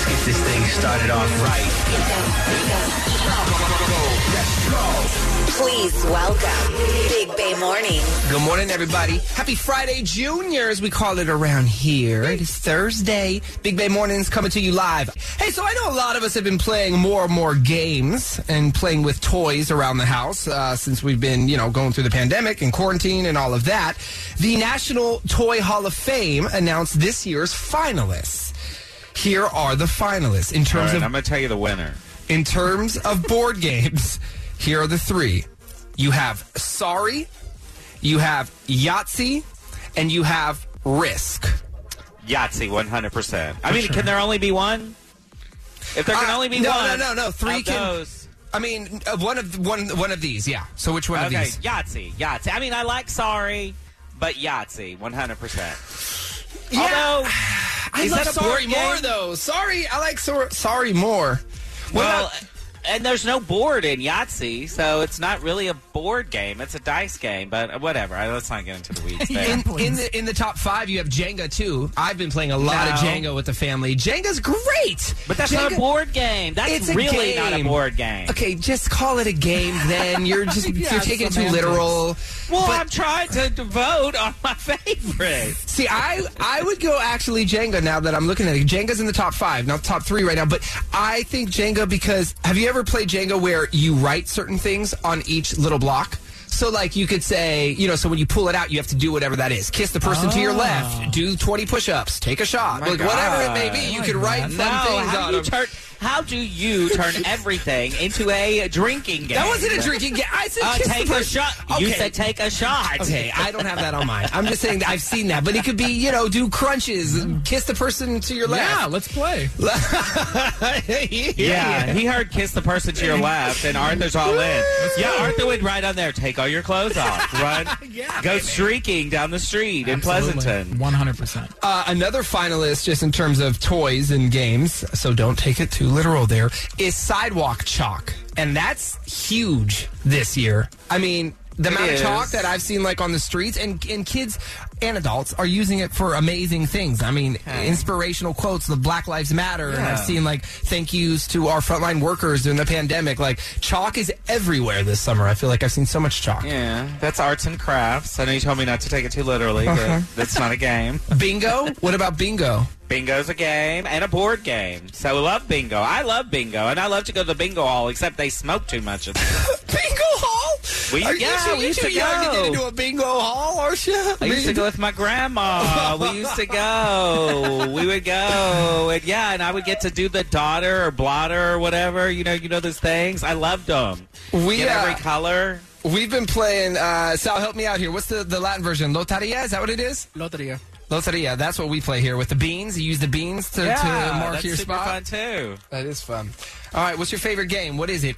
get this thing started off right. Let's go. Please welcome Big Bay Morning. Good morning, everybody. Happy Friday, Junior, as we call it around here. It is Thursday. Big Bay Mornings coming to you live. Hey, so I know a lot of us have been playing more and more games and playing with toys around the house since we've been, going through the pandemic and quarantine and all of that. The National Toy Hall of Fame announced this year's finalists. Here are the finalists in terms of. I'm going to tell you the winner. In terms of board games, here are the three. You have Sorry, you have Yahtzee, and you have Risk. Yahtzee, 100%. I mean, can there only be one? If there can only be one. No. Three can. Those. I mean, one of these, yeah. So which one of these? Yahtzee. I mean, I like Sorry, but Yahtzee, 100%. Yeah. Although, I love Sorry more, though. Sorry, I like Sorry more. Well, and there's no board in Yahtzee, so it's not really a board game. It's a dice game, but whatever. Let's not get into the weeds there. In the top 5, you have Jenga, too. I've been playing a lot of Jenga with the family. Jenga's great. But that's not a board game. That's really not a board game. Okay, just call it a game then. You're just you're taking it too literal. Well, I'm trying to vote on my favorite. See, I would go actually Jenga now that I'm looking at it. Jenga's in the top 5, not the top 3 right now. But I think Jenga because have you ever played Jenga where you write certain things on each little block? So, like, you could say, so when you pull it out, you have to do whatever that is. Kiss the person to your left. Do 20 push-ups. Take a shot. Whatever it may be, you can write fun things on them. How do you turn everything into a drinking game? That wasn't a drinking game. I said kiss take a shot. Okay. You said take a shot. Okay, I don't have that on mine. I'm just saying that I've seen that. But it could be, do crunches. Kiss the person to your left. Yeah, let's play. Yeah, he heard kiss the person to your left, and Arthur's all in. Arthur would write on there, take all your clothes off. Run. Go streaking down the street in Pleasanton. 100%. Another finalist, just in terms of toys and games, so don't take it too literal there, is Sidewalk Chalk. And that's huge this year. I mean, the amount of chalk that I've seen on the streets, and kids and adults are using it for amazing things. I mean, inspirational quotes, the Black Lives Matter, and I've seen thank yous to our frontline workers during the pandemic. Chalk is everywhere this summer. I feel like I've seen so much chalk. Yeah, that's arts and crafts. I know you told me not to take it too literally, but that's not a game. Bingo? What about bingo? Bingo's a game and a board game. So we love bingo. I love bingo, and I love to go to the bingo hall, except they smoke too much in there. Bingo hall? We used to young go. to get into a bingo hall, aren't you? I used to go with my grandma. We used to go. We would go. And I would get to do the daughter or blotter or whatever. You know those things? I loved them. Get every color. We've been playing, Sal, help me out here. What's the Latin version? Loteria? Is that what it is? Loteria. Loteria, that's what we play here with the beans. You use the beans to mark your spot. That's super fun, too. That is fun. All right, what's your favorite game? What is it?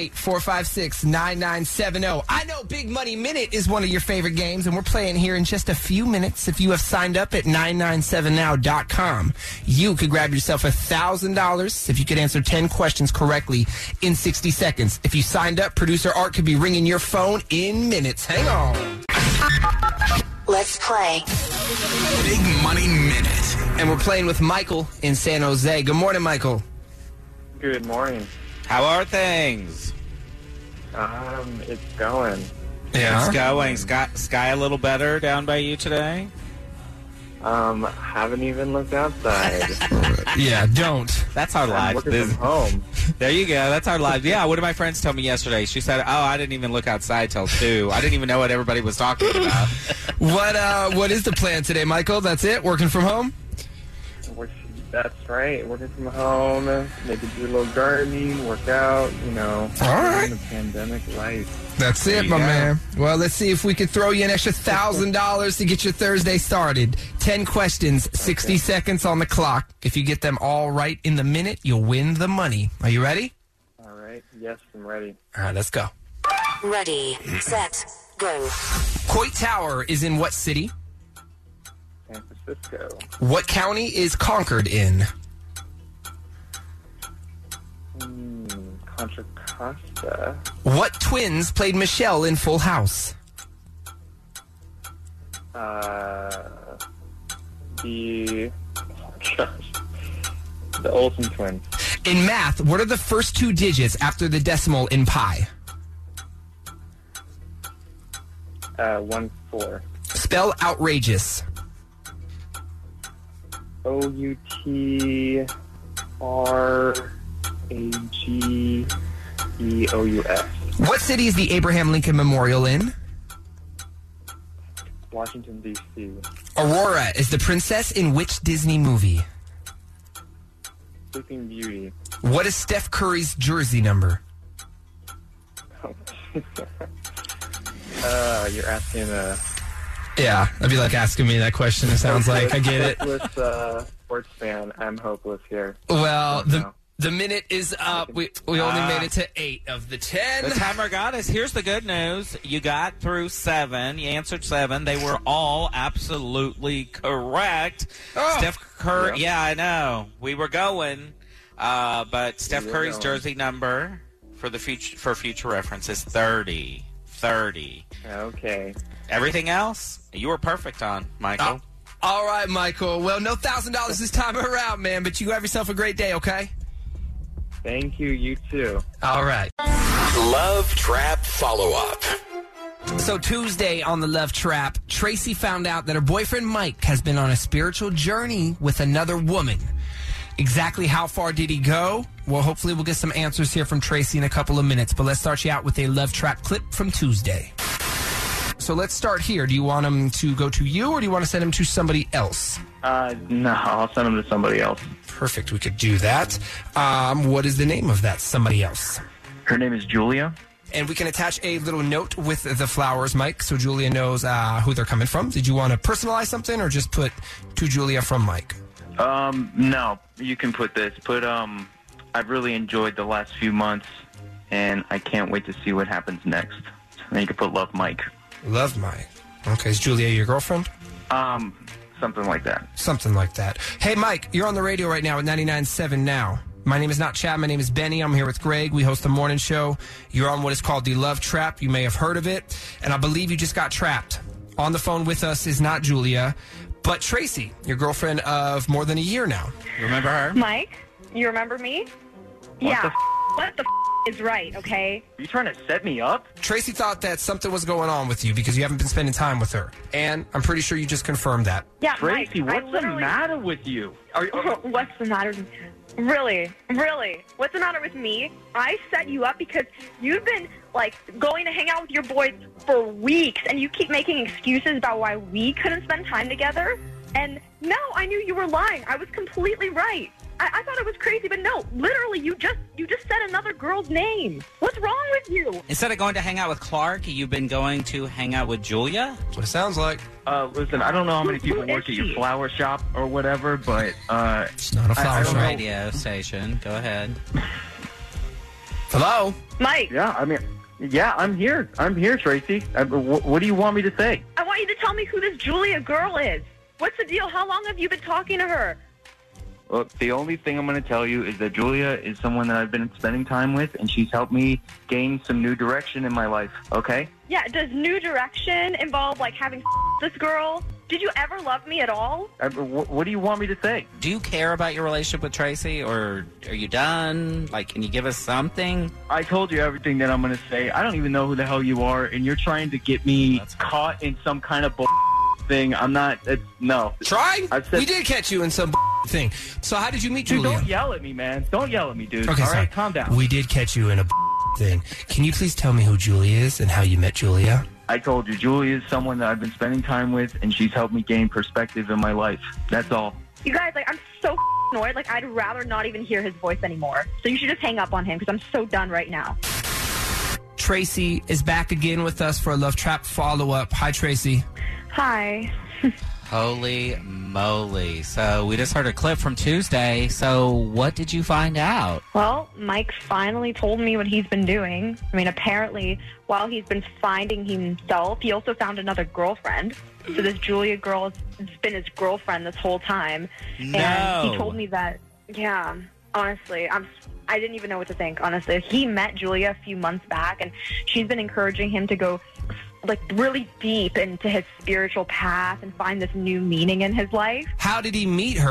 888-456-9970. I know Big Money Minute is one of your favorite games, and we're playing here in just a few minutes. If you have signed up at 997now.com, you could grab yourself $1,000 if you could answer 10 questions correctly in 60 seconds. If you signed up, producer Art could be ringing your phone in minutes. Hang on. Let's play. Big Money Minute. And we're playing with Michael in San Jose. Good morning, Michael. Good morning. How are things? It's going. Yeah. It's going. Sky a little better down by you today? Haven't even looked outside. Yeah, don't. That's our life. I'm working from home. There you go. That's our life. Yeah, one of my friends told me yesterday. She said, I didn't even look outside till 2. I didn't even know what everybody was talking about. What is the plan today, Michael? That's it? Working from home? That's right. Working from home. Maybe do a little gardening, work out, All right. The pandemic life. That's it, my man. Well, let's see if we could throw you an extra $1,000 to get your Thursday started. 10 questions, 60 seconds on the clock. If you get them all right in the minute, you'll win the money. Are you ready? All right. Yes, I'm ready. All right, let's go. Ready, set, go. Coit Tower is in what city? San Francisco. What county is Concord in? Contra Costa. What twins played Michelle in Full House? The Olsen twins. In math, what are the first 2 digits after the decimal in pi? 1-4. Spell outrageous. OUTRAGEOUS. What city is the Abraham Lincoln Memorial in? Washington, D.C. Aurora is the princess in which Disney movie? Sleeping Beauty. What is Steph Curry's jersey number? You're asking Yeah, that'd be like asking me that question, it sounds like. I get it. hopeless sports fan. I'm hopeless here. Well, the minute is up. We only made it to 8 of the 10. The timer got us. Here's the good news. You got through 7. You answered 7. They were all absolutely correct. Oh. Steph Curry. Yeah, I know. We were going. But Steph Curry's jersey number for future reference is 30. 30. Okay. Everything else, you were perfect on, Michael. All right, Michael. Well, no $1,000 this time around, man, but you have yourself a great day, okay? Thank you. You too. All right. Love Trap Follow-Up. So Tuesday on the Love Trap, Tracy found out that her boyfriend Mike has been on a spiritual journey with another woman. Exactly how far did he go? Well, hopefully we'll get some answers here from Tracy in a couple of minutes, but let's start you out with a Love Trap clip from Tuesday. So let's start here. Do you want him to go to you, or do you want to send him to somebody else? No, I'll send him to somebody else. Perfect. We could do that. What is the name of that somebody else? Her name is Julia. And we can attach a little note with the flowers, Mike, so Julia knows who they're coming from. Did you want to personalize something or just put to Julia from Mike? No, you can put this. I've really enjoyed the last few months, and I can't wait to see what happens next. And you can put love Mike. Love Mike. Okay, is Julia your girlfriend? Something like that. Something like that. Hey, Mike, you're on the radio right now at 99.7 Now. My name is not Chad. My name is Benny. I'm here with Greg. We host the morning show. You're on what is called the Love Trap. You may have heard of it. And I believe you just got trapped. On the phone with us is not Julia, but Tracy, your girlfriend of more than a year now. You remember her? Mike, you remember me? What the is right, okay? Are you trying to set me up? Tracy thought that something was going on with you because you haven't been spending time with her. And I'm pretty sure you just confirmed that. Yeah, Tracy, Mike, what's the matter with you? What's the matter? Really? What's the matter with me? I set you up because you've been, going to hang out with your boys for weeks, and you keep making excuses about why we couldn't spend time together. And no, I knew you were lying. I was completely right. I thought it was crazy, but no, literally, you just said another girl's name. What's wrong with you? Instead of going to hang out with Clark, you've been going to hang out with Julia? That's what it sounds like. Listen, I don't know how many people work at your flower shop or whatever, but it's not a flower shop. Radio station. Go ahead. Hello, Mike. Yeah, I'm here. I'm here, Tracy. What do you want me to say? I want you to tell me who this Julia girl is. What's the deal? How long have you been talking to her? Well, the only thing I'm going to tell you is that Julia is someone that I've been spending time with, and she's helped me gain some new direction in my life, okay? Yeah, does new direction involve, having this girl? Did you ever love me at all? What do you want me to say? Do you care about your relationship with Tracy, or are you done? Can you give us something? I told you everything that I'm going to say. I don't even know who the hell you are, and you're trying to get me caught in some kind of thing. I'm not. No. Trying? We did catch you in some thing. So how did you meet Julia? Dude, don't yell at me, man. Don't yell at me, dude. Okay, all sorry. right, calm down. We did catch you in a thing. Can you please tell me who Julia is and how you met Julia? I told you, Julia is someone that I've been spending time with, and she's helped me gain perspective in my life. That's all. You guys, I'm so annoyed. I'd rather not even hear his voice anymore. So you should just hang up on him because I'm so done right now. Tracy is back again with us for a Love Trap follow-up. Hi, Tracy. Hi. Holy moly. So we just heard a clip from Tuesday. So what did you find out? Well, Mike finally told me what he's been doing. Apparently, while he's been finding himself, he also found another girlfriend. So this Julia girl has been his girlfriend this whole time. No. And he told me that, yeah, honestly, I didn't even know what to think, honestly. He met Julia a few months back, and she's been encouraging him to go really deep into his spiritual path and find this new meaning in his life. How did he meet her?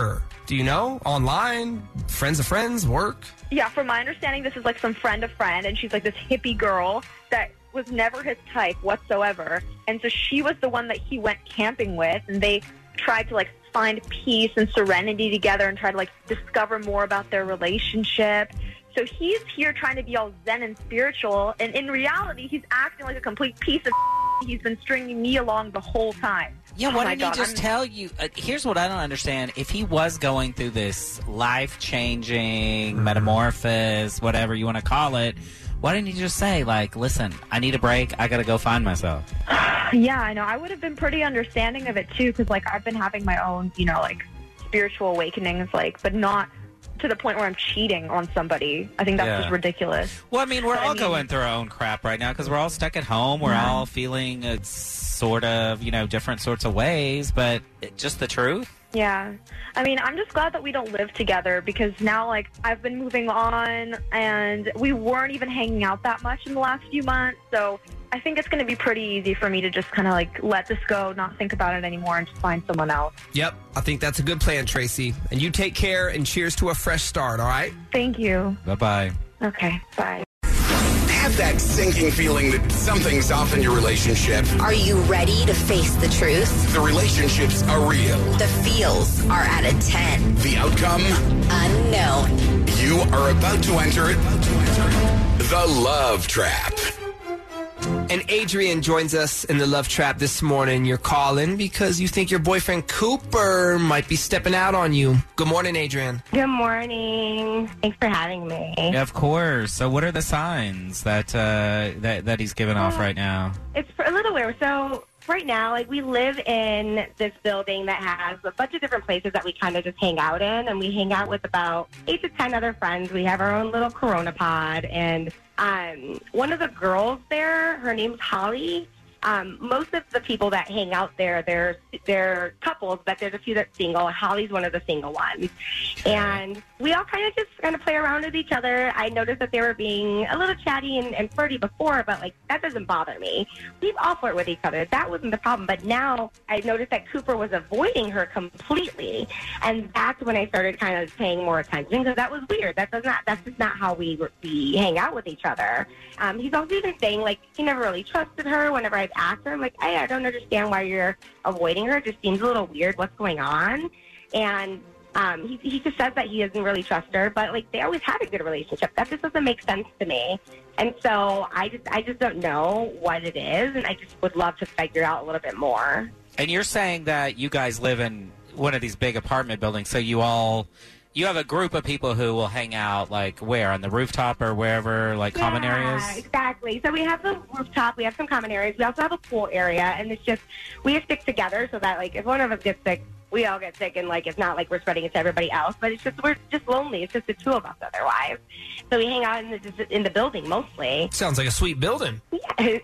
Do you know? Online? Friends of friends? Work? Yeah, from my understanding, this is like some friend of friend, and she's like this hippie girl that was never his type whatsoever. And so she was the one that he went camping with, and they tried to like find peace and serenity together and try to like discover more about their relationship. So he's here trying to be all zen and spiritual, and in reality, he's acting like a complete piece of He's been stringing me along the whole time. Yeah, why didn't he just tell you? Here's what I don't understand. If he was going through this life-changing metamorphosis, whatever you want to call it, why didn't he just say, like, listen, I need a break. I got to go find myself. Yeah, I know. I would have been pretty understanding of it, too, because, like, I've been having my own, you know, like, spiritual awakenings, like, but not to the point where I'm cheating on somebody. I think that's just ridiculous. Well, I mean, we're all going through our own crap right now because we're all stuck at home. We're all feeling it's sort of, you know, different sorts of ways, but just the truth. Yeah. I mean, I'm just glad that we don't live together because now, like, I've been moving on and we weren't even hanging out that much in the last few months, so I think it's going to be pretty easy for me to just kind of, like, let this go, not think about it anymore, and just find someone else. Yep. I think that's a good plan, Tracy. And you take care, and cheers to a fresh start, all right? Thank you. Bye-bye. Okay, bye. Have that sinking feeling that something's off in your relationship. Are you ready to face the truth? The relationships are real. The feels are at a 10. The outcome? Unknown. You are about to enter the Love Trap. And Adrian joins us in the Love Trap this morning. You're calling because you think your boyfriend Cooper might be stepping out on you. Good morning, Adrian. Good morning. Thanks for having me. Yeah, of course. So what are the signs that that he's giving off right now? It's a little weird. So right now, like, we live in this building that has a bunch of different places that we kind of just hang out in, and we hang out with about 8 to 10 other friends. We have our own little Corona pod, and one of the girls there, her name's Holly. Most of the people that hang out there, they're couples, but there's a few that's single. Holly's one of the single ones. And we all kind of play around with each other. I noticed that they were being a little chatty and flirty before, but, like, that doesn't bother me. We all flirt with each other. That wasn't the problem. But now I noticed that Cooper was avoiding her completely. And that's when I started kind of paying more attention because that was weird. That's just not how we hang out with each other. He's also even saying, like, he never really trusted her. Whenever I've asked her, I'm like, I don't understand why you're avoiding her. It just seems a little weird. What's going on? And he just says that he doesn't really trust her, but, like, they always had a good relationship. That just doesn't make sense to me. And so I just don't know what it is, and I just would love to figure out a little bit more. And you're saying that you guys live in one of these big apartment buildings, so you have a group of people who will hang out, like, where? On the rooftop or wherever, like, common areas? Yeah, exactly. So we have the rooftop, we have some common areas, we also have a pool area, and it's just, we just stick together so that, like, if one of us gets sick, we all get sick, and, like, it's not like we're spreading it to everybody else, but it's just, we're just lonely. It's just the two of us otherwise. So we hang out in the building mostly. Sounds like a sweet building. Yeah,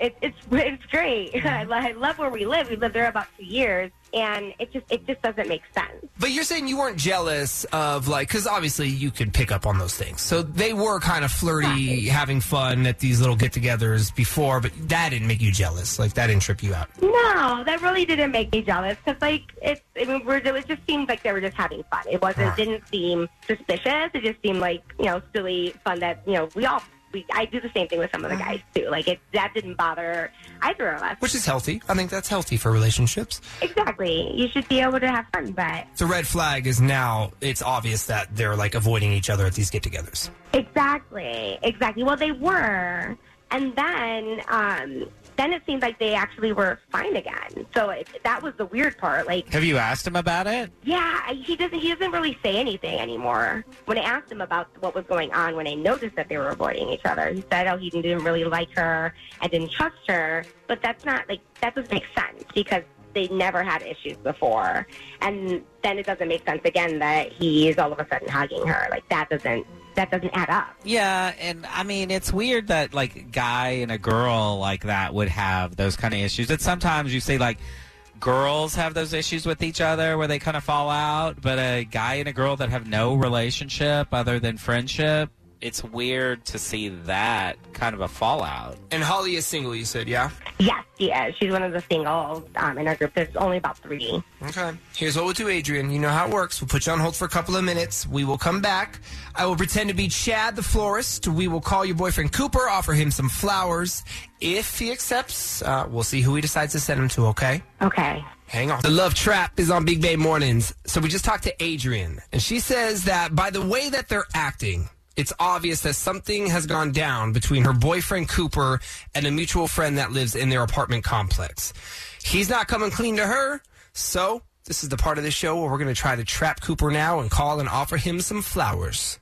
it's great. I love where we live. We lived there about 2 years. And it just doesn't make sense. But you're saying you weren't jealous of, like, because obviously you could pick up on those things. So they were kind of flirty, having fun at these little get-togethers before, but that didn't make you jealous. Like, that didn't trip you out. No, that really didn't make me jealous because, like, it just seemed like they were just having fun. It didn't seem suspicious. It just seemed like, you know, silly fun that, you know, I do the same thing with some of the guys, too. Like, that didn't bother either of us. Which is healthy. I think that's healthy for relationships. Exactly. You should be able to have fun, but... The red flag is now it's obvious that they're, like, avoiding each other at these get-togethers. Exactly. Well, they were. And then it seemed like they actually were fine again. So that was the weird part. Like, have you asked him about it? Yeah, he doesn't really say anything anymore. When I asked him about what was going on, when I noticed that they were avoiding each other, he said, he didn't really like her and didn't trust her. But that's not, like, that doesn't make sense because they never had issues before. And then it doesn't make sense again that he is all of a sudden hugging her. Like, that doesn't add up. Yeah, and I mean, it's weird that, like, a guy and a girl like that would have those kind of issues. And sometimes you say, like, girls have those issues with each other where they kind of fall out, but a guy and a girl that have no relationship other than friendship, it's weird to see that kind of a fallout. And Holly is single, you said, yeah? Yes, she is. She's one of the singles in our group. There's only about 3. Okay. Here's what we'll do, Adrian. You know how it works. We'll put you on hold for a couple of minutes. We will come back. I will pretend to be Chad the florist. We will call your boyfriend Cooper, offer him some flowers. If he accepts, we'll see who he decides to send them to, okay? Okay. Hang on. The Love Trap is on Big Bay Mornings. So we just talked to Adrian, and she says that by the way that they're acting, it's obvious that something has gone down between her boyfriend Cooper and a mutual friend that lives in their apartment complex. He's not coming clean to her, so this is the part of the show where we're going to try to trap Cooper now and call and offer him some flowers.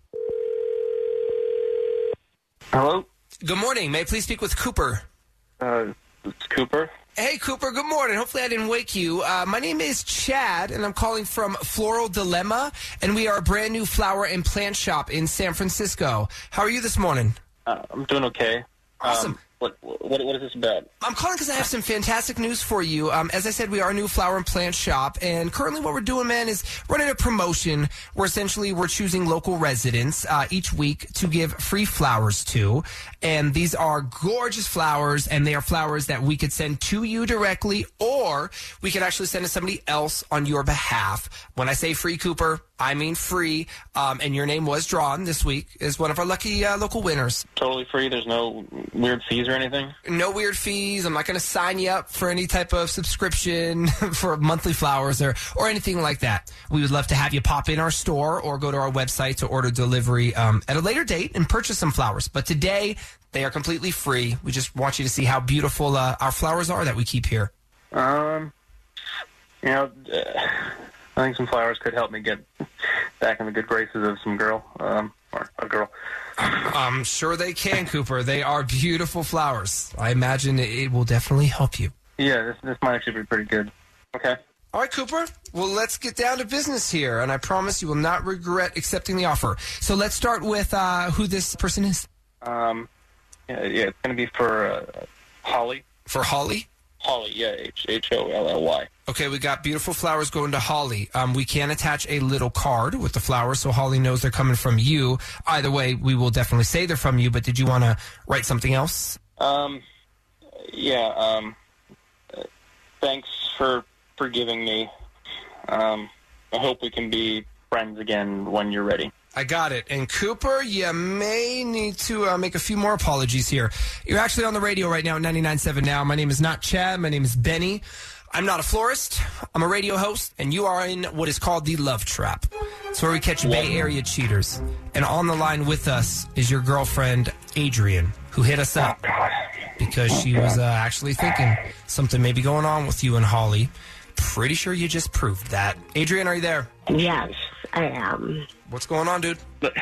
Hello? Good morning. May I please speak with Cooper? It's Cooper. Hey, Cooper, good morning. Hopefully I didn't wake you. My name is Chad, and I'm calling from Floral Dilemma, and we are a brand new flower and plant shop in San Francisco. How are you this morning? I'm doing okay. Awesome. What is this about? I'm calling because I have some fantastic news for you. As I said, we are a new flower and plant shop, and currently what we're doing, man, is running a promotion where essentially we're choosing local residents each week to give free flowers to, and these are gorgeous flowers, and they are flowers that we could send to you directly, or we could actually send to somebody else on your behalf. When I say free, Cooper, I mean free, and your name was drawn this week as one of our lucky local winners. Totally free? There's no weird fees or anything? No weird fees. I'm not going to sign you up for any type of subscription for monthly flowers or anything like that. We would love to have you pop in our store or go to our website to order delivery at a later date and purchase some flowers. But today, they are completely free. We just want you to see how beautiful our flowers are that we keep here. I think some flowers could help me get back in the good graces of some girl, or a girl. I'm sure they can, Cooper. They are beautiful flowers. I imagine it will definitely help you. Yeah, this might actually be pretty good. Okay. All right, Cooper. Well, let's get down to business here, and I promise you will not regret accepting the offer. So let's start with who this person is. Yeah, it's going to be for Holly. For Holly? Holly, yeah, Holly. Okay, we got beautiful flowers going to Holly. We can attach a little card with the flowers so Holly knows they're coming from you. Either way, we will definitely say they're from you, but did you want to write something else? Thanks for forgiving me. I hope we can be friends again when you're ready. I got it. And Cooper, you may need to make a few more apologies here. You're actually on the radio right now at 99.7 Now. My name is not Chad. My name is Benny. I'm not a florist. I'm a radio host, and you are in what is called the Love Trap. It's where we catch Bay Area cheaters. And on the line with us is your girlfriend, Adrian, who hit us up because she was actually thinking something may be going on with you and Holly. Pretty sure you just proved that. Adrian, are you there? Yes, I am. What's going on, dude? Look,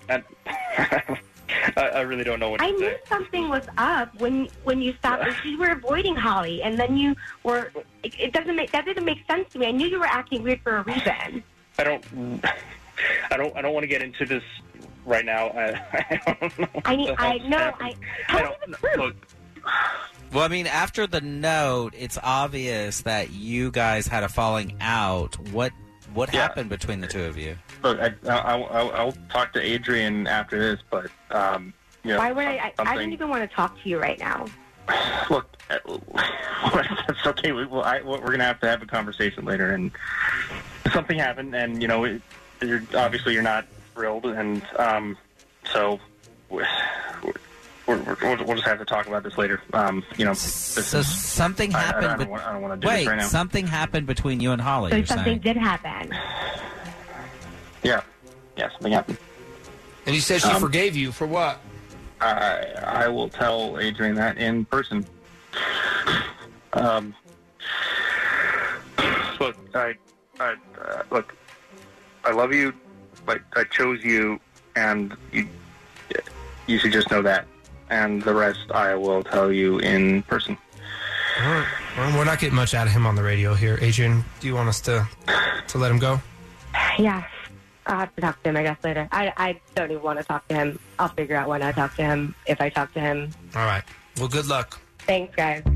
I really don't know what to say. I knew something was up when you stopped. You were avoiding Holly, and then you were. That didn't make sense to me. I knew you were acting weird for a reason. I don't want to get into this right now. I don't know. Tell me the truth. Look. Well, I mean, after the note, it's obvious that you guys had a falling out. What happened between the two of you? Look, I'll talk to Adrian after this, but why would I don't even want to talk to you right now. Look, that's okay. We're going to have a conversation later, and something happened, and you're not thrilled, and so we'll just have to talk about this later. Something happened. I don't want to do this right now. Something happened between you and Holly. So something did happen. Yeah, something happened. And you said she forgave you for what? I will tell Adrian that in person. Look, I love you, but I chose you, and you should just know that. And the rest I will tell you in person. All right. Well, we're not getting much out of him on the radio here. Adrian, do you want us to let him go? Yes. I'll have to talk to him, I guess, later. I don't even want to talk to him. I'll figure out when I talk to him, if I talk to him. All right. Well, good luck. Thanks, guys.